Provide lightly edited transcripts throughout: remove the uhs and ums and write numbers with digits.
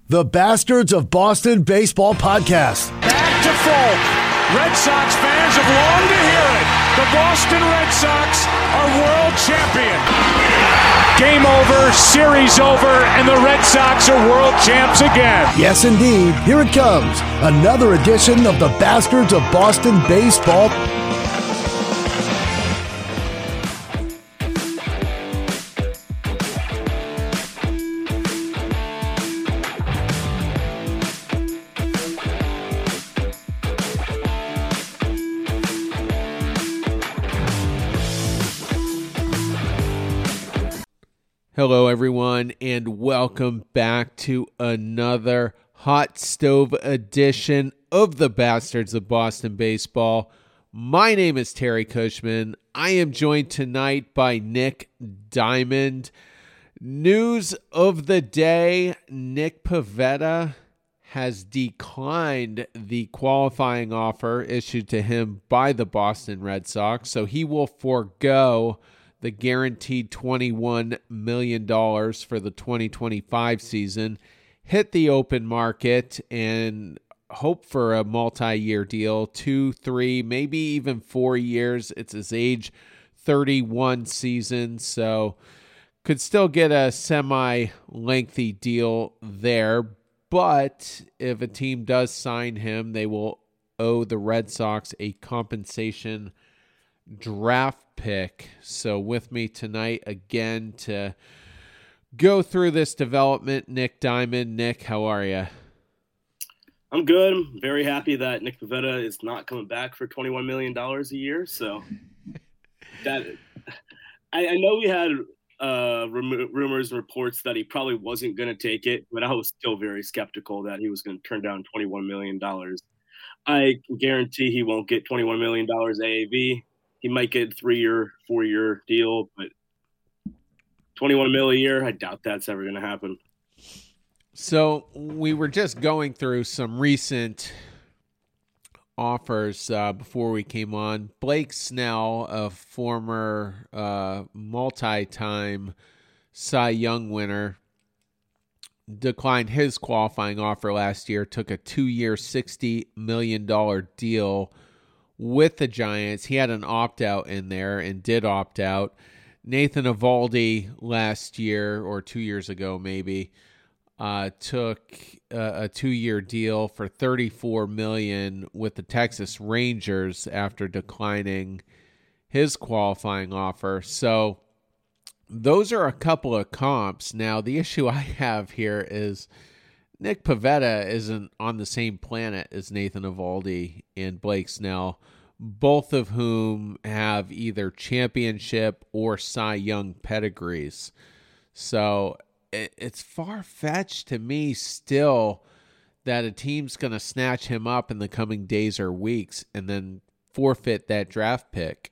the Bastards of Boston Baseball Podcast. Back to Folk. Red Sox fans have longed to hear it. The Boston Red Sox are world champion. Game over, series over, and the Red Sox are world champs again. Yes, indeed. Here it comes. Another edition of the Bastards of Boston Baseball. Hello, everyone, and welcome back to another hot stove edition of the Bastards of Boston Baseball. My name is Terry Cushman. I am joined tonight by Nick Diamond. News of the day, Nick Pivetta has declined the qualifying offer issued to him by the Boston Red Sox, so he will forego the guaranteed $21 million for the 2025 season, hit the open market, and hope for a multi-year deal, 2, 3, maybe even 4 years. It's his age 31 season, so could still get a semi-lengthy deal there. But if a team does sign him, they will owe the Red Sox a compensation draft pick. So with me tonight again to go through this development, Nick Diamond. Nick, how are you? I'm good. I'm very happy that Nick Pivetta is not coming back for $21 million a year. So that I know we had rumors and reports that he probably wasn't going to take it, but I was still very skeptical that he was going to turn down $21 million. I can guarantee he won't get $21 million AAV. He might get a 3-year, 4-year deal, but $21 million a year, I doubt that's ever going to happen. So we were just going through some recent offers before we came on. Blake Snell, a former multi-time Cy Young winner, declined his qualifying offer last year, took a 2-year, $60 million deal with the Giants. He had an opt-out in there and did opt out. Nathan Eovaldi last year, or 2 years ago maybe, took a 2-year deal for $34 million with the Texas Rangers after declining his qualifying offer. So those are a couple of comps. Now, the issue I have here is Nick Pivetta isn't on the same planet as Nathan Eovaldi and Blake Snell, both of whom have either championship or Cy Young pedigrees. So it's far-fetched to me still that a team's going to snatch him up in the coming days or weeks and then forfeit that draft pick.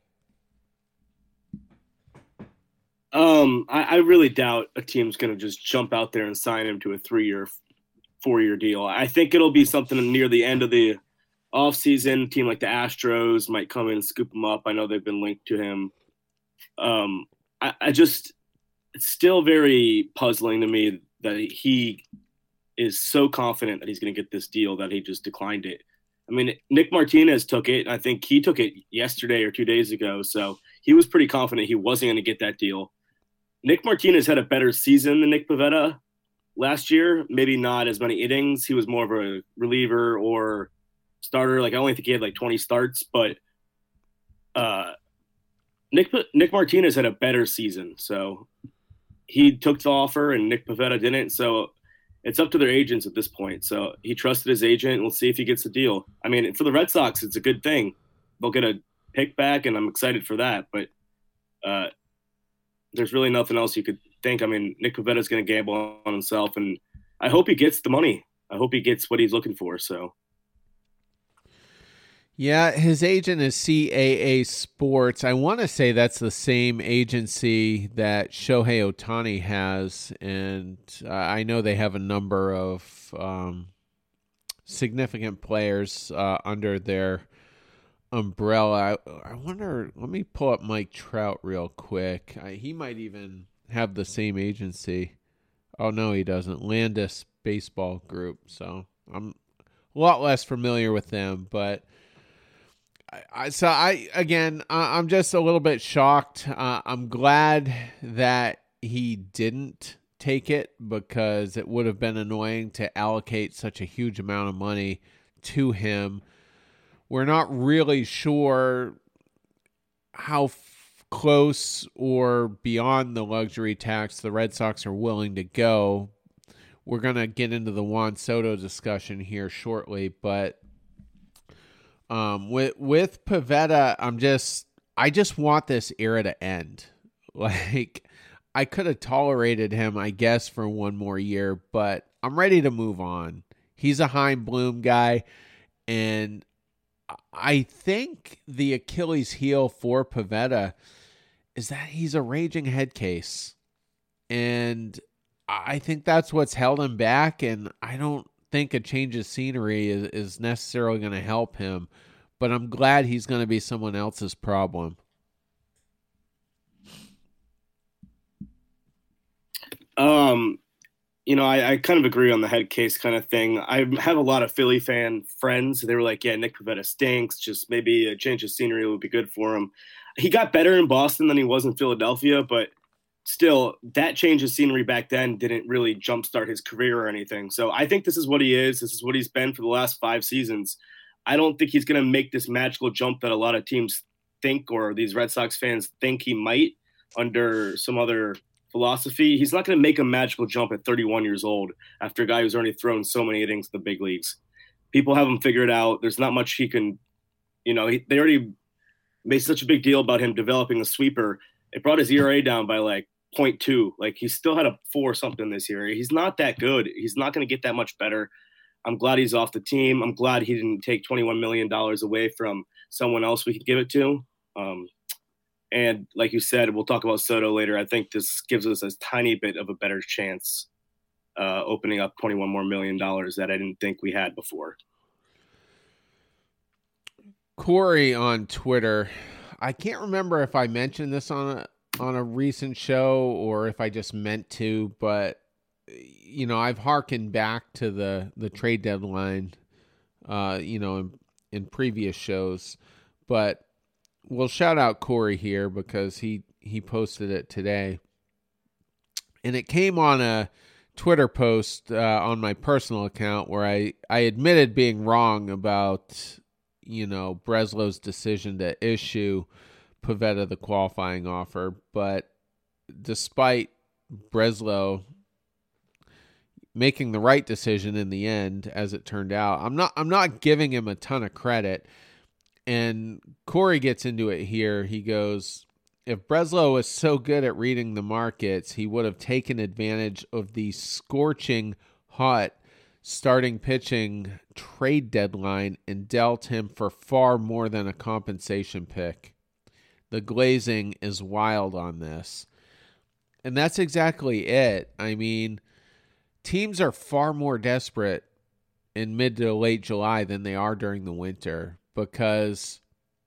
I really doubt a team's going to just jump out there and sign him to a 3-year, 4-year deal. I think it'll be something near the end of the offseason. A team like the Astros might come in and scoop him up. I know they've been linked to him. It's still very puzzling to me that he is so confident that he's going to get this deal that he just declined it. I mean, Nick Martinez took it. I think he took it yesterday or 2 days ago. So he was pretty confident he wasn't going to get that deal. Nick Martinez had a better season than Nick Pivetta last year. Maybe not as many innings. He was more of a reliever or starter. Like, I only think he had like 20 starts, but Nick Martinez had a better season. So he took the offer and Nick Pivetta didn't. So it's up to their agents at this point. So he trusted his agent, and we'll see if he gets the deal. I mean, for the Red Sox, it's a good thing. They'll get a pick back, and I'm excited for that. But there's really nothing else you could think. I mean, Nick Pivetta's going to gamble on himself, and I hope he gets the money. I hope he gets what he's looking for. So, yeah, his agent is CAA Sports. I want to say that's the same agency that Shohei Ohtani has, and I know they have a number of significant players under their umbrella. I wonder, let me pull up Mike Trout real quick. He might even have the same agency. Oh, no, he doesn't. Landis baseball group. So I'm a lot less familiar with them, but I'm just a little bit shocked. I'm glad that he didn't take it, because it would have been annoying to allocate such a huge amount of money to him. We're not really sure how close or beyond the luxury tax the Red Sox are willing to go. We're going to get into the Juan Soto discussion here shortly, but with Pivetta, I just want this era to end. Like, I could have tolerated him, I guess, for one more year, but I'm ready to move on. He's a Chaim Bloom guy, and I think the Achilles heel for Pivetta is that he's a raging head case. And I think that's what's held him back, and I don't think a change of scenery is necessarily going to help him, but I'm glad he's going to be someone else's problem. I kind of agree on the head case kind of thing. I have a lot of Philly fan friends. They were like, yeah, Nick Pivetta stinks. Just maybe a change of scenery would be good for him. He got better in Boston than he was in Philadelphia, but still, that change of scenery back then didn't really jumpstart his career or anything. So I think this is what he is. This is what he's been for the last 5 seasons. I don't think he's going to make this magical jump that a lot of teams think, or these Red Sox fans think he might under some other philosophy. He's not going to make a magical jump at 31 years old after a guy who's already thrown so many innings in the big leagues. People have him figured out. There's not much he can, they already made such a big deal about him developing a sweeper. It brought his ERA down by like 0.2. Like, he still had a 4 something this year. He's not that good. He's not going to get that much better. I'm glad he's off the team. I'm glad he didn't take $21 million away from someone else we could give it to. And like you said, we'll talk about Soto later. I think this gives us a tiny bit of a better chance opening up $21 more million that I didn't think we had before. Corey on Twitter, I can't remember if I mentioned this on a recent show or if I just meant to, but I've hearkened back to the trade deadline, in previous shows, but we'll shout out Corey here because he posted it today, and it came on a Twitter post on my personal account where I admitted being wrong about Breslow's decision to issue Pivetta the qualifying offer, but despite Breslow making the right decision in the end, as it turned out, I'm not giving him a ton of credit. And Corey gets into it here. He goes, if Breslow was so good at reading the markets, he would have taken advantage of the scorching hot starting pitching trade deadline and dealt him for far more than a compensation pick. The glazing is wild on this. And that's exactly it. I mean, teams are far more desperate in mid to late July than they are during the winter, because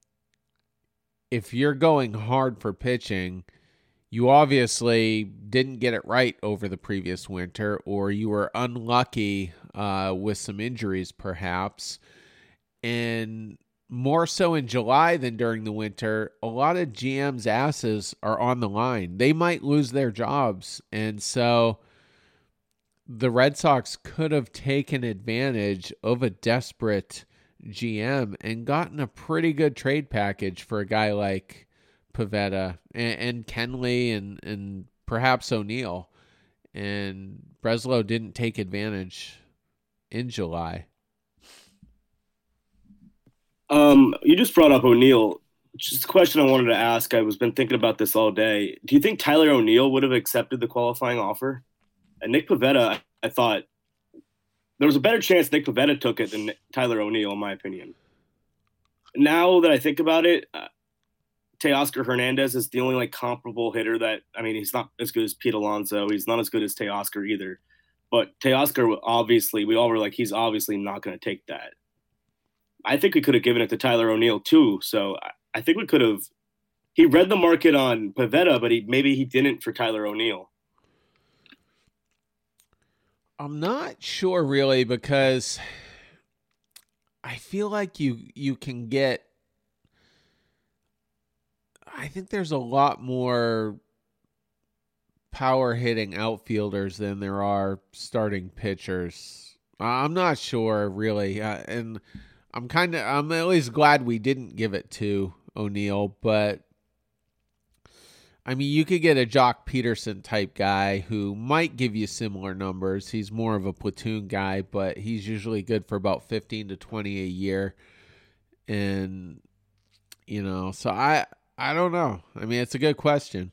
if you're going hard for pitching, you obviously didn't get it right over the previous winter, or you were unlucky with some injuries perhaps. And more so in July than during the winter, a lot of GMs' asses are on the line. They might lose their jobs. And so the Red Sox could have taken advantage of a desperate GM and gotten a pretty good trade package for a guy like Pivetta and Kenley and perhaps O'Neill. And Breslow didn't take advantage in July. You just brought up O'Neill. Just a question I wanted to ask. I was been thinking about this all day. Do you think Tyler O'Neill would have accepted the qualifying offer? And Nick Pivetta, I thought there was a better chance Nick Pivetta took it than Tyler O'Neill, in my opinion. Now that I think about it, Teoscar Hernandez is the only comparable hitter that, he's not as good as Pete Alonso. He's not as good as Teoscar either. But Teoscar, obviously, we all were like, he's obviously not going to take that. I think we could have given it to Tyler O'Neill too. So I think we could have. He read the market on Pivetta, but maybe he didn't for Tyler O'Neill. I'm not sure really, because I feel like you can get, I think there's a lot more power hitting outfielders than there are starting pitchers. I'm not sure really. And I'm at least glad we didn't give it to O'Neill, but I mean, you could get a Jock Peterson type guy who might give you similar numbers. He's more of a platoon guy, but he's usually good for about 15 to 20 a year. And, so I don't know. I mean, it's a good question.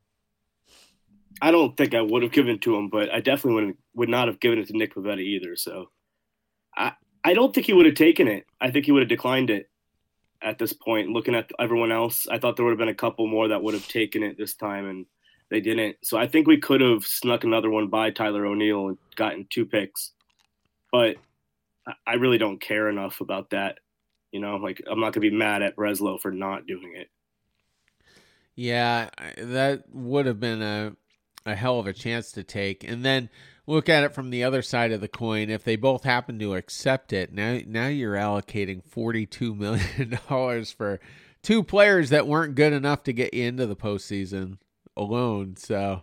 I don't think I would have given it to him, but I definitely would not have given it to Nick Pivetta either. So I don't think he would have taken it. I think he would have declined it at this point. Looking at everyone else, I thought there would have been a couple more that would have taken it this time, and they didn't. So I think we could have snuck another one by Tyler O'Neill and gotten 2 picks. But I really don't care enough about that. I'm not going to be mad at Breslow for not doing it. Yeah, that would have been a hell of a chance to take. And then look at it from the other side of the coin. If they both happen to accept it, now you're allocating $42 million for 2 players that weren't good enough to get you into the postseason alone. So,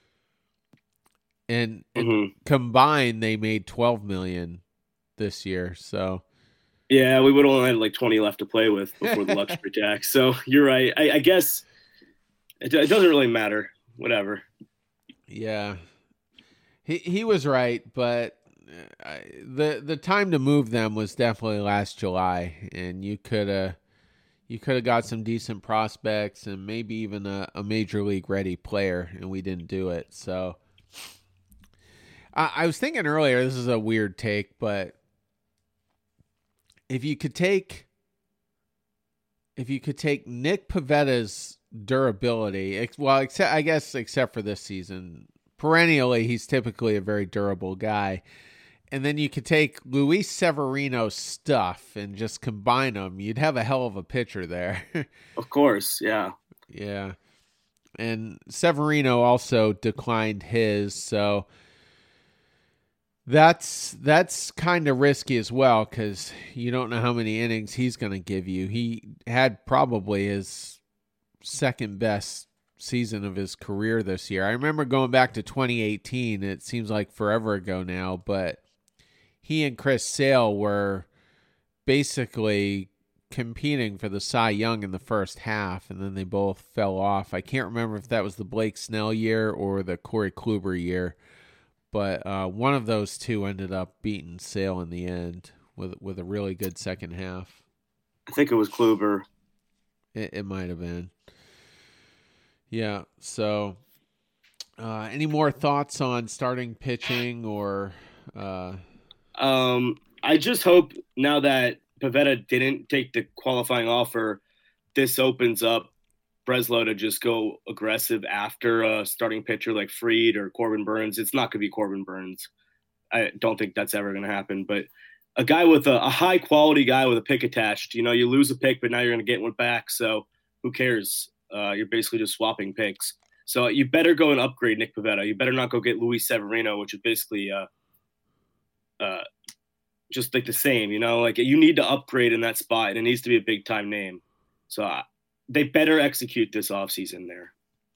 and combined, they made $12 million this year. So, yeah, we would only had like 20 left to play with before the luxury tax. So you're right. I guess it doesn't really matter. Whatever. Yeah. He was right, but the time to move them was definitely last July, and you could have got some decent prospects and maybe even a major league ready player, and we didn't do it. So I was thinking earlier, this is a weird take, but if you could take Nick Pivetta's durability, except for this season. Perennially, he's typically a very durable guy. And then you could take Luis Severino's stuff and just combine them. You'd have a hell of a pitcher there. Of course, yeah. Yeah. And Severino also declined his, so that's kind of risky as well, because you don't know how many innings he's going to give you. He had probably his second best season of his career this year. I remember going back to 2018. It seems like forever ago now, but he and Chris Sale were basically competing for the Cy Young in the first half, and then they both fell off. I can't remember if that was the Blake Snell year or the Corey Kluber year, but one of those two ended up beating Sale in the end with a really good second half. I think it was Kluber. It might have been. Yeah, so any more thoughts on starting pitching or I just hope now that Pivetta didn't take the qualifying offer, this opens up Breslow to just go aggressive after a starting pitcher like Fried or Corbin Burns. It's not going to be Corbin Burns. I don't think that's ever going to happen, but a guy with a high quality guy with a pick attached, you lose a pick, but now you're going to get one back. So who cares? You're basically just swapping picks. So you better go and upgrade Nick Pivetta. You better not go get Luis Severino, which is basically just like the same, you need to upgrade in that spot, and it needs to be a big time name. So they better execute this offseason there.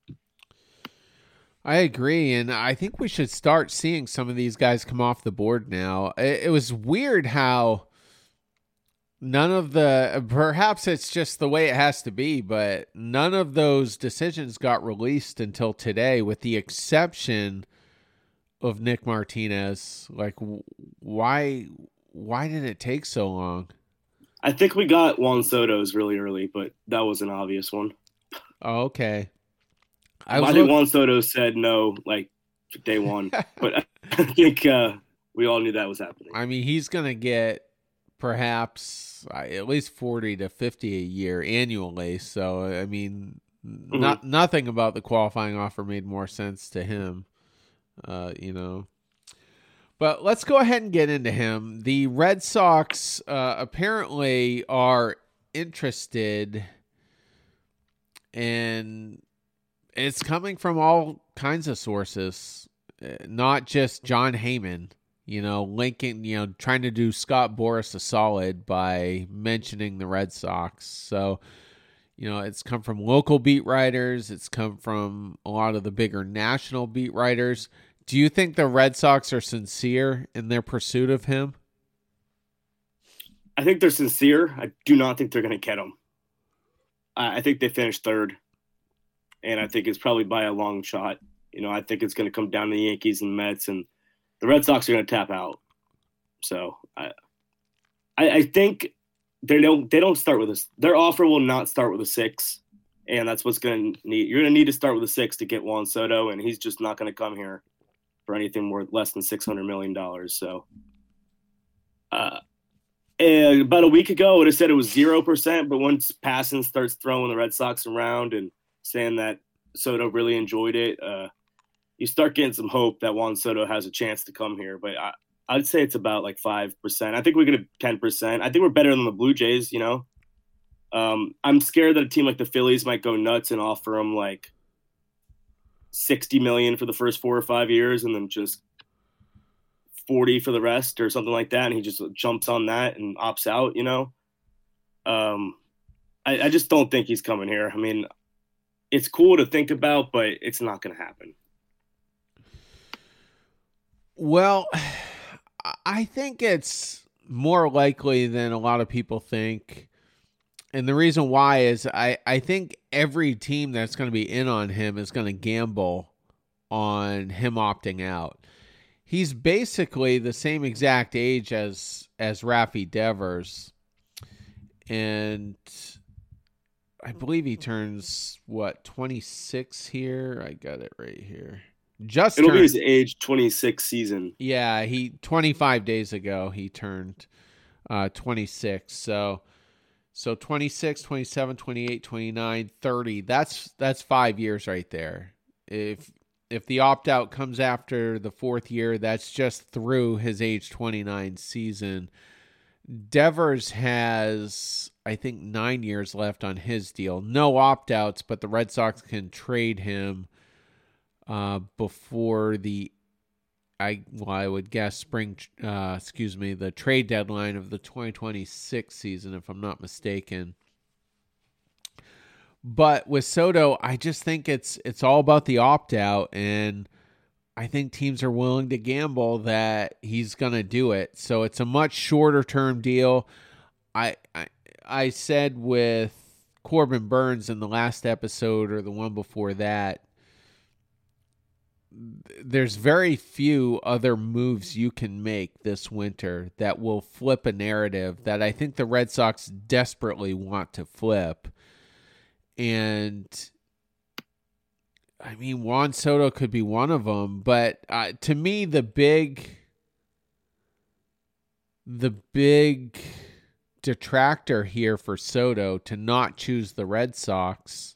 I agree, and I think we should start seeing some of these guys come off the board now. It was weird how none of perhaps it's just the way it has to be, but none of those decisions got released until today, with the exception of Nick Martinez. Like, why did it take so long? I think we got Juan Soto's really early, but that was an obvious one. Oh, okay. I think Juan Soto said no, like, day one. But I think we all knew that was happening. I mean, he's going to get perhaps at least 40 to 50 a year annually. So, I mean, nothing about the qualifying offer made more sense to him, But let's go ahead and get into him. The Red Sox apparently are interested, and it's coming from all kinds of sources. not just John Heyman, linking, trying to do Scott Boras a solid by mentioning the Red Sox. So, it's come from local beat writers. It's come from a lot of the bigger national beat writers. Do you think the Red Sox are sincere in their pursuit of him? I think they're sincere. I do not think they're going to get him. I think they finished third, and I think it's probably by a long shot. I think it's going to come down to the Yankees and the Mets, and the Red Sox are going to tap out. So I think they don't start with this. Their offer will not start with a 6, and that's what's going to need. You're going to need to start with a 6 to get Juan Soto, and he's just not going to come here for anything more less than $600 million. So, and about a week ago, I would have said it was 0%, but once Passan starts throwing the Red Sox around and saying that Soto really enjoyed it, you start getting some hope that Juan Soto has a chance to come here. But I'd say it's about like 5%. I think we're going to 10%. I think we're better than the Blue Jays, I'm scared that a team like the Phillies might go nuts and offer him like $60 million for the first 4 or 5 years and then just 40 for the rest or something like that. And he just jumps on that and opts out, I just don't think he's coming here. I mean, it's cool to think about, but it's not going to happen. Well, I think it's more likely than a lot of people think. And the reason why is I think every team that's going to be in on him is going to gamble on him opting out. He's basically the same exact age as Rafi Devers. And I believe he turns, 26 here? I got it right here. It'll be his age 26 season. Yeah, 25 days ago he turned 26. So 26, 27, 28, 29, 30. That's 5 years right there. If the opt-out comes after the 4th year, that's just through his age 29 season. Devers has, I think, 9 years left on his deal. No opt-outs, but the Red Sox can trade him before I would guess the trade deadline of the 2026 season, if I'm not mistaken. But with Soto, I just think it's all about the opt-out, and I think teams are willing to gamble that he's going to do it. So it's a much shorter-term deal. I said with Corbin Burns in the last episode or the one before that, there's very few other moves you can make this winter that will flip a narrative that I think the Red Sox desperately want to flip. And I mean, Juan Soto could be one of them, but to me, the big detractor here for Soto to not choose the Red Sox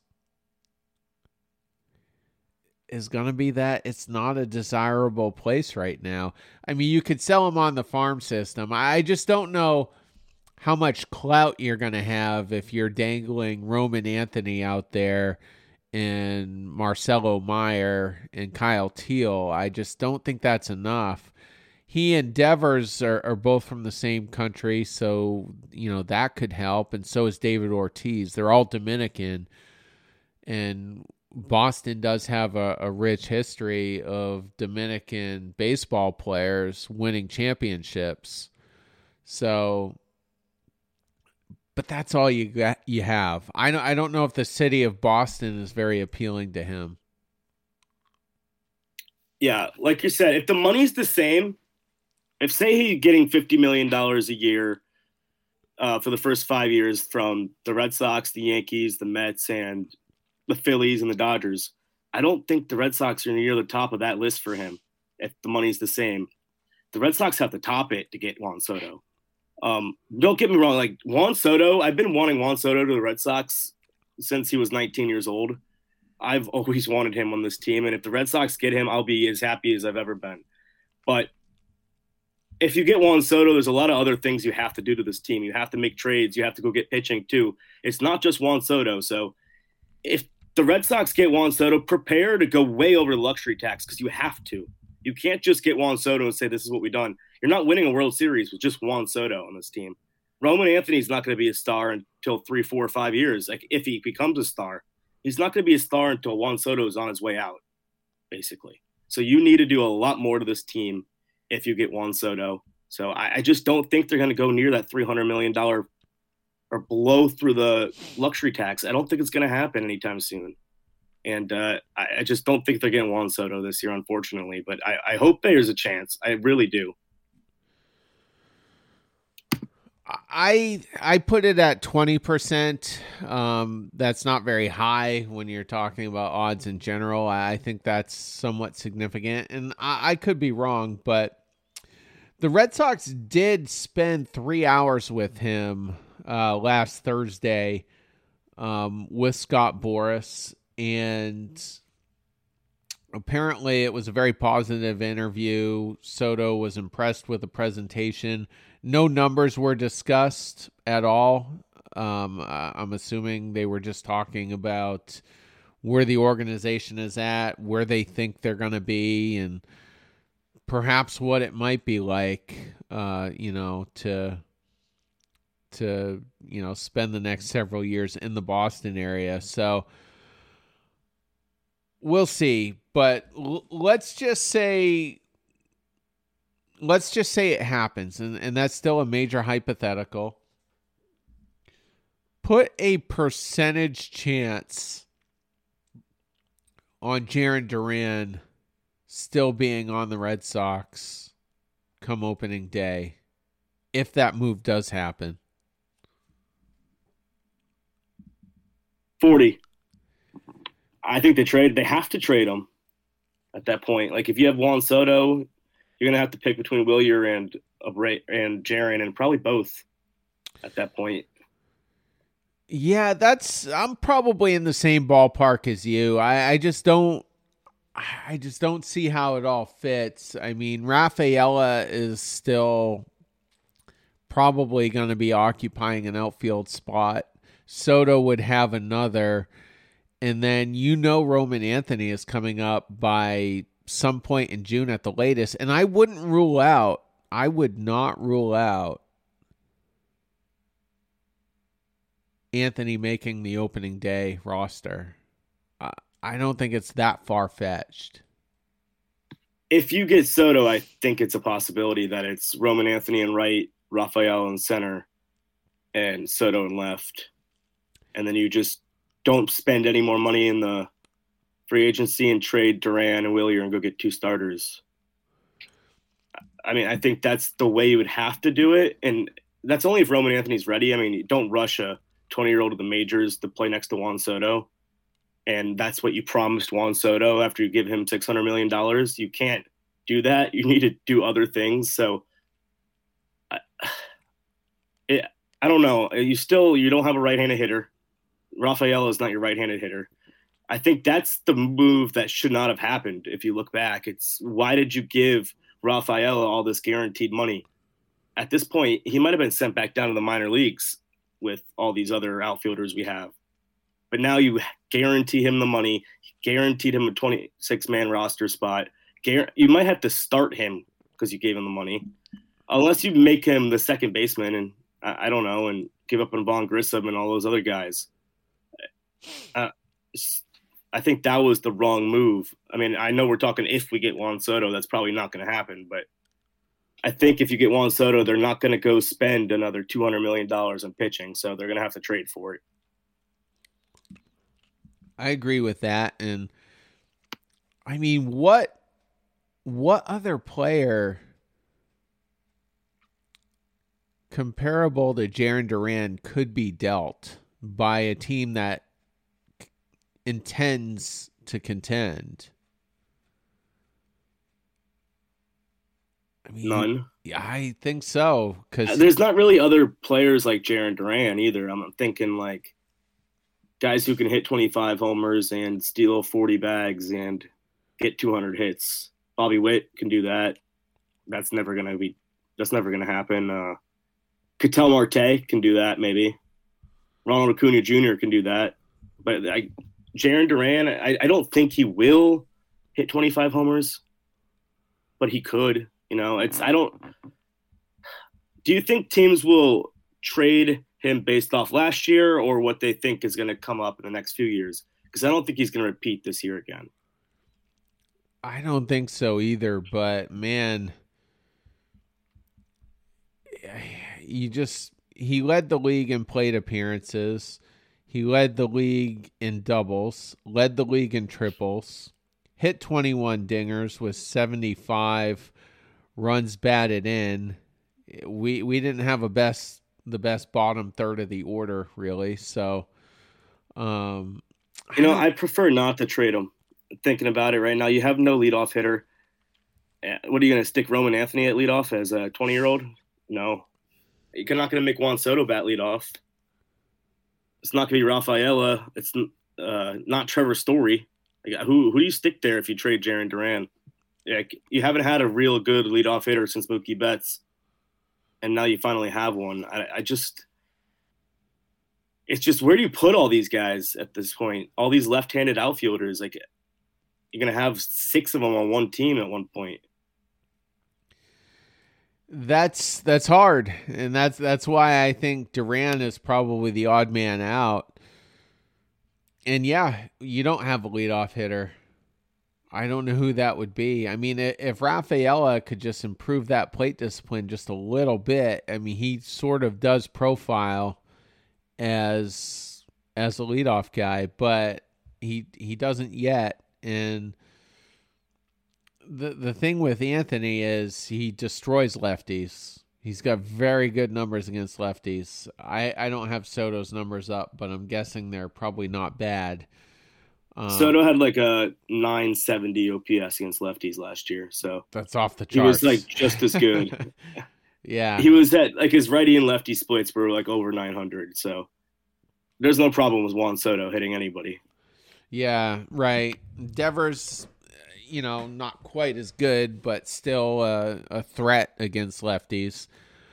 is going to be that it's not a desirable place right now. I mean, you could sell him on the farm system. I just don't know how much clout you're going to have if you're dangling Roman Anthony out there and Marcelo Meyer and Kyle Teal. I just don't think that's enough. He and Devers are both from the same country, so, that could help. And so is David Ortiz. They're all Dominican. And Boston does have a rich history of Dominican baseball players winning championships. So, but that's all you have. I don't know if the city of Boston is very appealing to him. Yeah, like you said, if the money's the same, if say he's getting $50 million a year for the first 5 years from the Red Sox, the Yankees, the Mets, and the Phillies and the Dodgers, I don't think the Red Sox are near the top of that list for him if the money's the same. The Red Sox have to top it to get Juan Soto. Don't get me wrong, like Juan Soto, I've been wanting Juan Soto to the Red Sox since he was 19 years old. I've always wanted him on this team, and if the Red Sox get him, I'll be as happy as I've ever been. But if you get Juan Soto, there's a lot of other things you have to do to this team. You have to make trades. You have to go get pitching too. It's not just Juan Soto. So if the Red Sox get Juan Soto, prepare to go way over the luxury tax because you have to. You can't just get Juan Soto and say this is what we've done. You're not winning a World Series with just Juan Soto on this team. Roman Anthony's not going to be a star until 3, 4, 5 years. Like if he becomes a star, he's not going to be a star until Juan Soto is on his way out, basically. So you need to do a lot more to this team if you get Juan Soto. So I just don't think they're going to go near that $300 million or blow through the luxury tax. I don't think it's going to happen anytime soon. And I just don't think they're getting Juan Soto this year, unfortunately. But I hope there's a chance. I really do. I put it at 20%. That's not very high when you're talking about odds in general. I think that's somewhat significant. And I could be wrong, but the Red Sox did spend 3 hours with him last Thursday with Scott Boras. And apparently it was a very positive interview. Soto was impressed with the presentation. No numbers were discussed at all. I'm assuming they were just talking about where the organization is at, where they think they're going to be, and perhaps what it might be like, to spend the next several years in the Boston area. So we'll see, but let's just say it happens, and that's still a major hypothetical. Put a percentage chance on Jarren Duran still being on the Red Sox come opening day, if that move does happen. 40. I think they have to trade him at that point. Like if you have Juan Soto, you're going to have to pick between Wilyer and Jarren, and probably both at that point. Yeah, I'm probably in the same ballpark as you. I just don't see how it all fits. I mean, Rafaela is still probably going to be occupying an outfield spot. Soto would have another. And then Roman Anthony is coming up by some point in June at the latest. And I would not rule out Anthony making the opening day roster. I don't think it's that far-fetched. If you get Soto, I think it's a possibility that it's Roman Anthony in right, Rafael in center, and Soto in left. And then you just don't spend any more money in the free agency and trade Duran and Wilyer and go get 2 starters. I mean, I think that's the way you would have to do it. And that's only if Roman Anthony's ready. I mean, you don't rush a 20-year-old to the majors to play next to Juan Soto. And that's what you promised Juan Soto after you give him $600 million. You can't do that. You need to do other things. So I don't know. You don't have a right-handed hitter. Rafael is not your right-handed hitter. I think that's the move that should not have happened. If you look back, it's why did you give Rafael all this guaranteed money? At this point, he might have been sent back down to the minor leagues with all these other outfielders we have. But now you guarantee him the money, guaranteed him a 26-man roster spot. You might have to start him because you gave him the money, unless you make him the second baseman and I don't know, and give up on Vaughn Grissom and all those other guys. I think that was the wrong move. I mean, I know we're talking if we get Juan Soto, that's probably not going to happen. But I think if you get Juan Soto, they're not going to go spend another $200 million in pitching, so they're going to have to trade for it. I agree with that. And I mean, what other player comparable to Jarren Duran could be dealt by a team that intends to contend? I mean, none. Yeah, I think so. Because there's not really other players like Jarren Duran either. I'm thinking like guys who can hit 25 homers and steal 40 bags and get 200 hits. Bobby Witt can do that. That's never going to happen. Ketel Marte can do that maybe. Ronald Acuna Jr. can do that. But Jarren Duran, I don't think he will hit 25 homers. but he could. Do you think teams will trade him based off last year or what they think is going to come up in the next few years? Because I don't think he's going to repeat this year again. I don't think so either, but man, he led the league in plate appearances. He led the league in doubles, led the league in triples, hit 21 dingers with 75 runs batted in. We didn't have the best bottom third of the order, really. So, I prefer not to trade him. Thinking about it right now, you have no leadoff hitter. What are you going to stick Roman Anthony at leadoff as a 20-year-old? No. You're not going to make Juan Soto bat leadoff. It's not going to be Rafaela. It's not Trevor Story. Who do you stick there if you trade Jarren Duran? You haven't had a real good leadoff hitter since Mookie Betts, and now you finally have one. It's just, where do you put all these guys at this point? All these left-handed outfielders, you're going to have 6 of them on one team at one point. That's hard, and that's why I think Duran is probably the odd man out. And yeah, you don't have a leadoff hitter. I don't know who that would be. I mean, if Rafaela could just improve that plate discipline just a little bit, I mean, he sort of does profile as a leadoff guy, but he doesn't yet. And the thing with Anthony is he destroys lefties. He's got very good numbers against lefties. I don't have Soto's numbers up, but I'm guessing they're probably not bad. Soto had a 970 OPS against lefties last year, so that's off the charts. He was just as good. Yeah, he was at his righty and lefty splits were over 900. So there's no problem with Juan Soto hitting anybody. Yeah, right. Devers, not quite as good, but still a threat against lefties.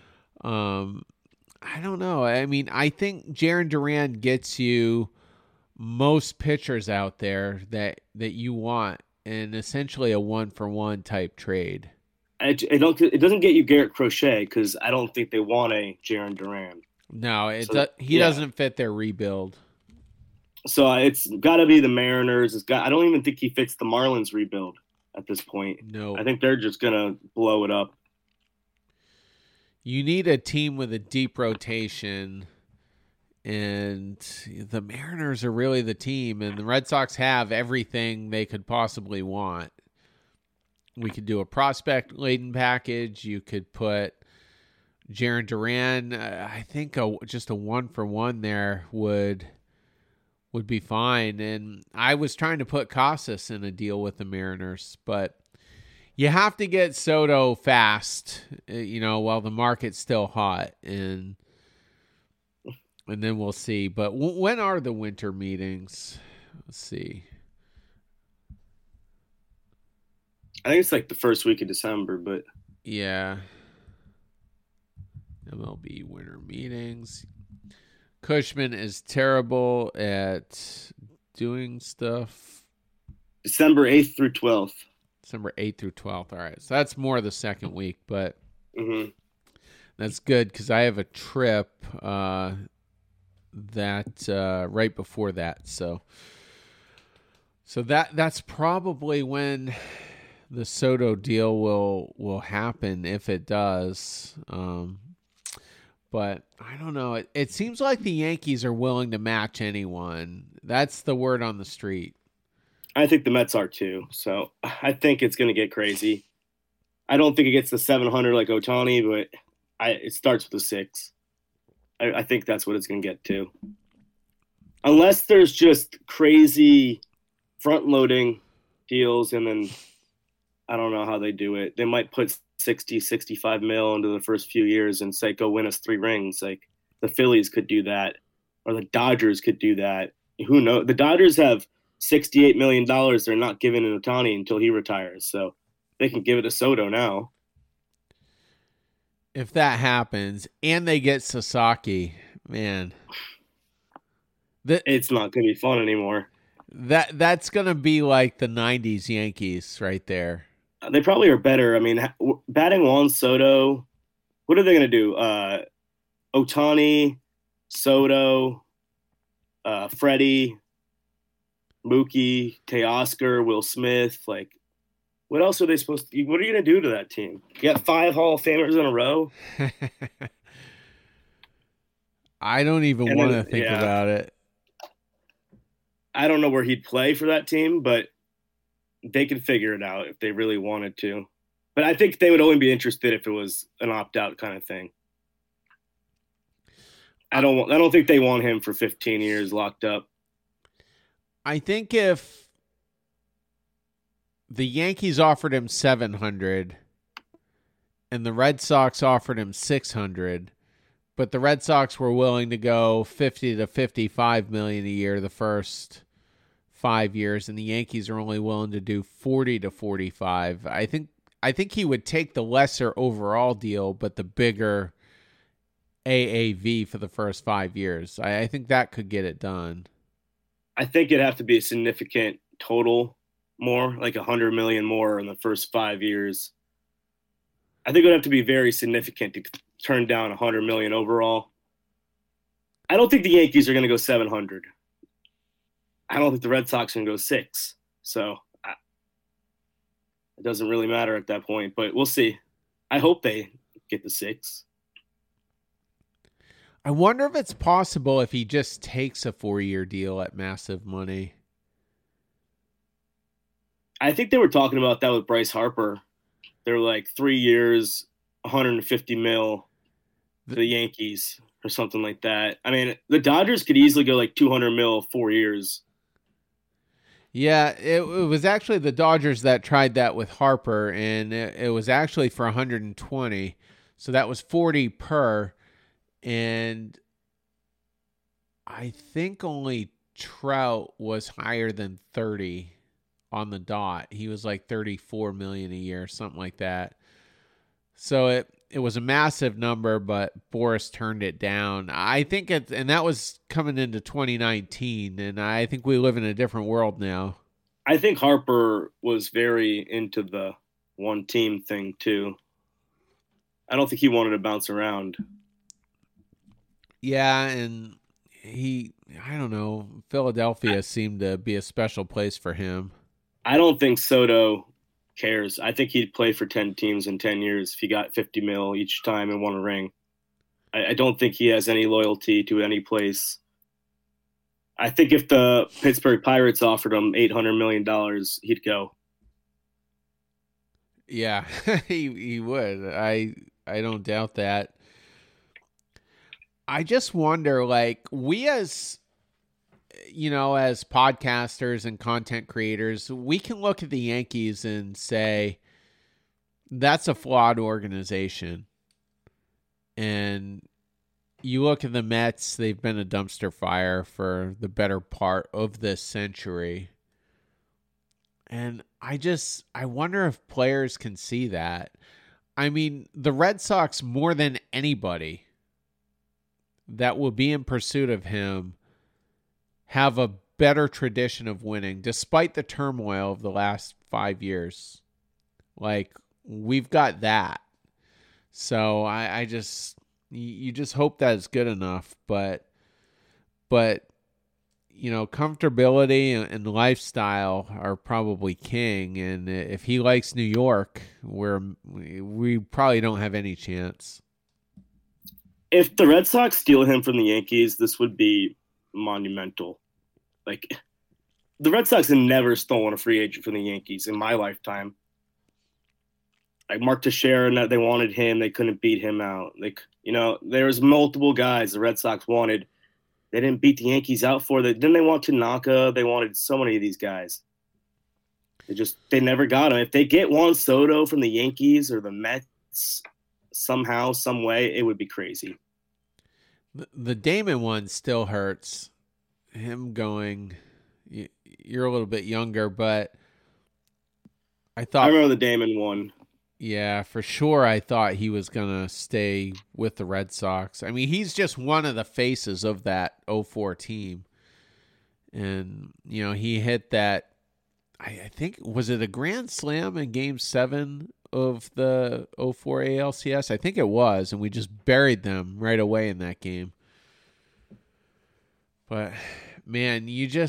I don't know. I mean, I think Jarren Duran gets you most pitchers out there that you want, and essentially a 1-for-1 type trade. It doesn't get you Garrett Crochet because I don't think they want a Jarren Duran. No, he doesn't fit their rebuild. So it's got to be the Mariners. I don't even think he fits the Marlins rebuild at this point. No. I think they're just going to blow it up. You need a team with a deep rotation, and the Mariners are really the team, and the Red Sox have everything they could possibly want. We could do a prospect-laden package. You could put Jarren Duran. I think just a 1-for-1 there would be fine. And I was trying to put Casas in a deal with the Mariners, but you have to get Soto fast, while the market's still hot, and then we'll see. But when are the winter meetings? Let's see. I think it's the first week of December, but yeah. MLB winter meetings. Cushman is terrible at doing stuff. December 8th through 12th. December 8th through 12th. All right. So that's more the second week, but that's good because I have a trip that right before that. So that's probably when the Soto deal will happen, if it does. But I don't know. It seems like the Yankees are willing to match anyone. That's the word on the street. I think the Mets are too. So I think it's going to get crazy. I don't think it gets to 700 like Ohtani, but it starts with a 6. I think that's what it's going to get to. Unless there's just crazy front-loading deals, and then I don't know how they do it. They might put 60, 65 mil into the first few years and say, go win us 3 rings. The Phillies could do that, or the Dodgers could do that. Who knows? The Dodgers have $68 million they're not giving to Ohtani until he retires. So they can give it to Soto now. If that happens and they get Sasaki, man. It's not going to be fun anymore. That's going to be like the 90s Yankees right there. They probably are better. I mean, batting Juan Soto, what are they going to do? Ohtani, Soto, Freddie, Mookie, Teoscar, Will Smith. Like, what else are they supposed to? What are you going to do to that team? You got 5 Hall of Famers in a row. I don't even want to think about it. I don't know where he'd play for that team, but they could figure it out if they really wanted to. But I think they would only be interested if it was an opt-out kind of thing. I don't think they want him for 15 years locked up. I think if the Yankees offered him $700 and the Red Sox offered him $600, but the Red Sox were willing to go $50 to $55 million a year the first 5 years, and the Yankees are only willing to do $40 to $45. I think he would take the lesser overall deal, but the bigger AAV for the first 5 years. I think that could get it done. I think it'd have to be a significant total more, like $100 million more in the first 5 years. I think it would have to be very significant to turn down $100 million overall. I don't think the Yankees are going to go $700. I don't think the Red Sox are going to go $6. So it doesn't really matter at that point, but we'll see. I hope they get the $6. I wonder if it's possible if he just takes a 4-year deal at massive money. I think they were talking about that with Bryce Harper. They're like 3 years, $150 million for the Yankees or something like that. I mean, the Dodgers could easily go like $200 million 4 years. Yeah, it was actually the Dodgers that tried that with Harper, and it was actually for $120. So that was $40 per. And I think only Trout was higher than 30 on the dot. He was like $34 million a year, something like that. So it was a massive number, but Boris turned it down. I think and that was coming into 2019, and I think we live in a different world now. I think Harper was very into the one team thing too. I don't think he wanted to bounce around. Yeah, and I don't know, Philadelphia seemed to be a special place for him. I don't think Soto cares. I think he'd play for 10 teams in 10 years if he got $50 million each time and won a ring. I don't think he has any loyalty to any place. I think if the Pittsburgh Pirates offered him $800 million, he'd go. Yeah, he would. I don't doubt that. I just wonder, like, we as podcasters and content creators, we can look at the Yankees and say, that's a flawed organization. And you look at the Mets, they've been a dumpster fire for the better part of this century. And I wonder if players can see that. I mean, the Red Sox, more than anybody that will be in pursuit of him, have a better tradition of winning, despite the turmoil of the last 5 years. Like, we've got that. So you just hope that it's good enough, but comfortability and lifestyle are probably king. And if he likes New York, we probably don't have any chance. If the Red Sox steal him from the Yankees, this would be monumental. Like, the Red Sox have never stolen a free agent from the Yankees in my lifetime. Like Mark Teixeira, they wanted him. They couldn't beat him out. There was multiple guys the Red Sox wanted. They didn't beat the Yankees out for that. Then they want Tanaka. They wanted so many of these guys. They never got him. If they get Juan Soto from the Yankees or the Mets somehow, some way, it would be crazy. The Damon one still hurts. Him going, you're a little bit younger, but I remember the Damon one. Yeah, for sure. I thought he was going to stay with the Red Sox. I mean, he's just one of the faces of that 04 team. And, he hit that, I think, was it a grand slam in Game 7 of the 04 ALCS? I think it was, and we just buried them right away in that game. But, man,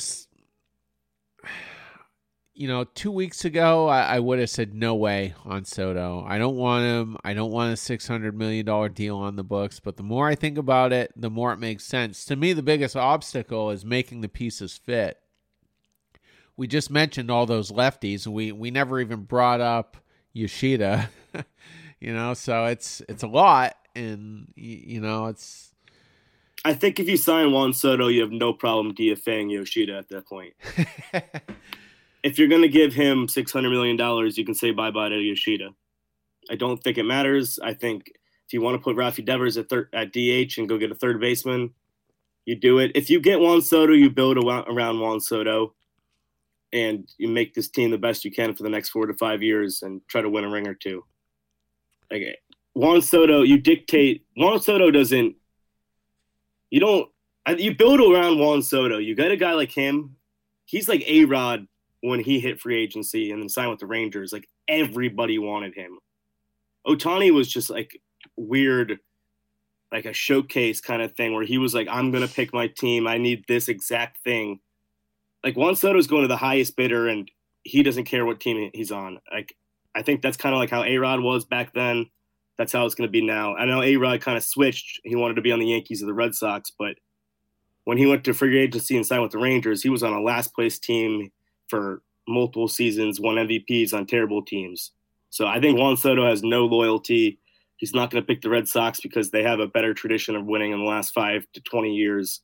2 weeks ago, I would have said no way on Soto. I don't want him. I don't want a $600 million deal on the books. But the more I think about it, the more it makes sense. To me, the biggest obstacle is making the pieces fit. We just mentioned all those lefties. We never even brought up Yoshida, so it's a lot. And, it's... I think if you sign Juan Soto, you have no problem DFAing Yoshida at that point. If you're going to give him $600 million, you can say bye-bye to Yoshida. I don't think it matters. I think if you want to put Rafi Devers at DH and go get a third baseman, you do it. If you get Juan Soto, you build around Juan Soto, and you make this team the best you can for the next 4 to 5 years and try to win a ring or two. Okay. Juan Soto, you dictate. Juan Soto doesn't – you build around Juan Soto. You got a guy like him. He's like A-Rod when he hit free agency and then signed with the Rangers. Like, everybody wanted him. Ohtani was just like weird, like a showcase kind of thing where he was like, I'm going to pick my team. I need this exact thing. Like, Juan Soto's going to the highest bidder, and he doesn't care what team he's on. Like, I think that's kind of like how A-Rod was back then. That's how it's going to be now. I know A-Rod kind of switched. He wanted to be on the Yankees or the Red Sox, but when he went to free agency and signed with the Rangers, he was on a last-place team for multiple seasons, won MVPs on terrible teams. So I think Juan Soto has no loyalty. He's not going to pick the Red Sox because they have a better tradition of winning in the last 5 to 20 years.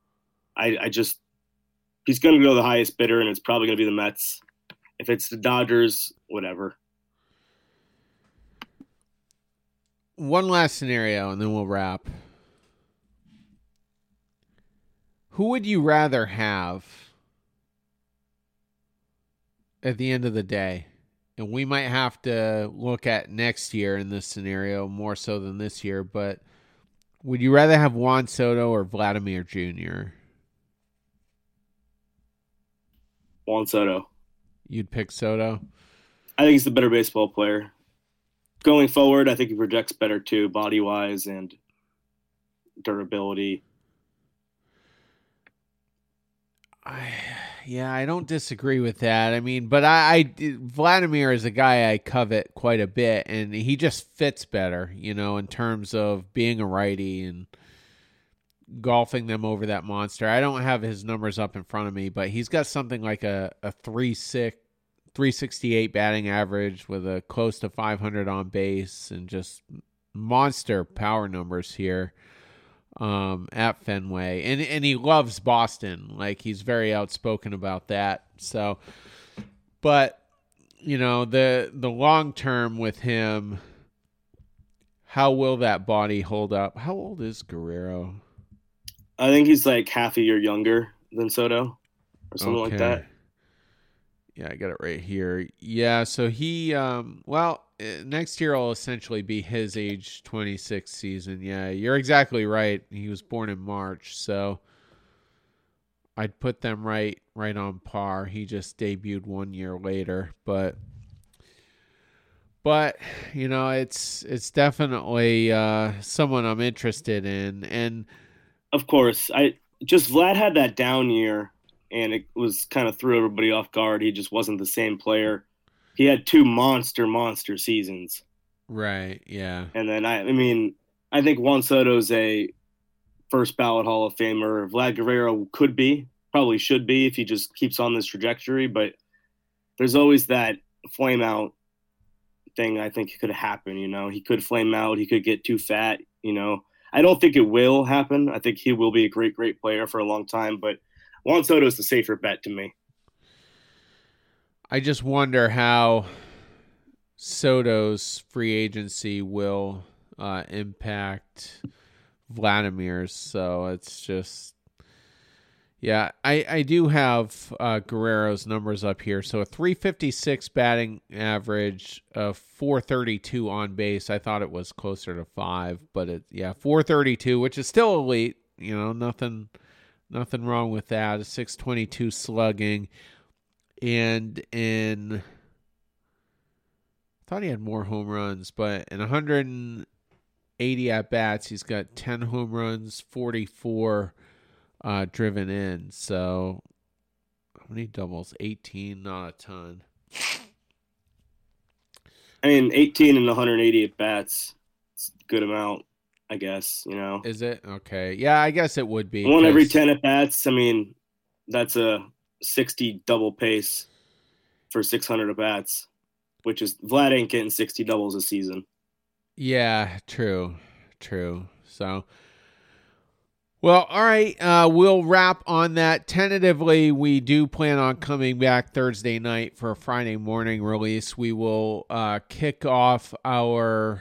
He's going to go the highest bidder, and it's probably going to be the Mets. If it's the Dodgers, whatever. One last scenario, and then we'll wrap. Who would you rather have at the end of the day? And we might have to look at next year in this scenario more so than this year, but would you rather have Juan Soto or Vladimir Jr.? Juan Soto. You'd pick Soto? I think he's the better baseball player. Going forward, I think he projects better too, body-wise and durability. I don't disagree with that. I mean, but Vladimir is a guy I covet quite a bit, and he just fits better, in terms of being a righty and golfing them over that monster. I don't have his numbers up in front of me, but he's got something like a 368 batting average with a close to 500 on base and just monster power numbers here at Fenway. And he loves Boston. Like, he's very outspoken about that. So, but, the long term with him, how will that body hold up? How old is Guerrero? I think he's like half a year younger than Soto or something like that. Yeah, I got it right here. Yeah, so he, next year will essentially be his age 26 season. Yeah, you're exactly right. He was born in March, so I'd put them right on par. He just debuted 1 year later, but it's definitely someone I'm interested in. And of course, Vlad had that down year. And it was kind of threw everybody off guard. He just wasn't the same player. He had 2 monster seasons. Right, yeah. And then, I think Juan Soto's a first ballot Hall of Famer. Vlad Guerrero probably should be if he just keeps on this trajectory. But there's always that flame out thing I think could happen, He could flame out. He could get too fat, I don't think it will happen. I think he will be a great, great player for a long time. But Juan Soto is the safer bet to me. I just wonder how Soto's free agency will impact Vladimir's. So it's just, I do have Guerrero's numbers up here. So a 356 batting average, of 432 on base. I thought it was closer to 5, but 432, which is still elite. Nothing wrong with that. A 622 slugging. And I thought he had more home runs, but in 180 at-bats, he's got 10 home runs, 44 driven in. So how many doubles? 18, not a ton. I mean, 18 and 180 at-bats, it's a good amount, I guess, Is it? Okay. Yeah, I guess it would be. One every 10 at-bats, I mean, that's a 60 double pace for 600 at-bats, which is Vlad ain't getting 60 doubles a season. Yeah, true. So, well, all right, we'll wrap on that. Tentatively, we do plan on coming back Thursday night for a Friday morning release. We will kick off our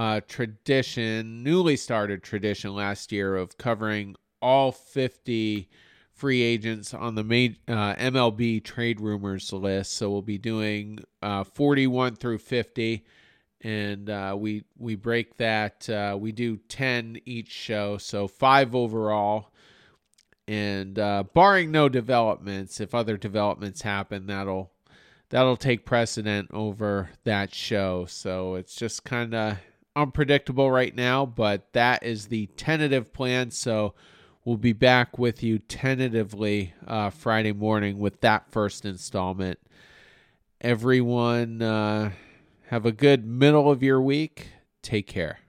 newly started tradition last year of covering all 50 free agents on the MLB trade rumors list. So we'll be doing 41 through 50. And we break that. We do 10 each show, so 5 overall. And barring no developments, if other developments happen, that'll take precedent over that show. So it's just kind of unpredictable right now, but that is the tentative plan. So we'll be back with you tentatively Friday morning with that first installment. Everyone, have a good middle of your week. Take care.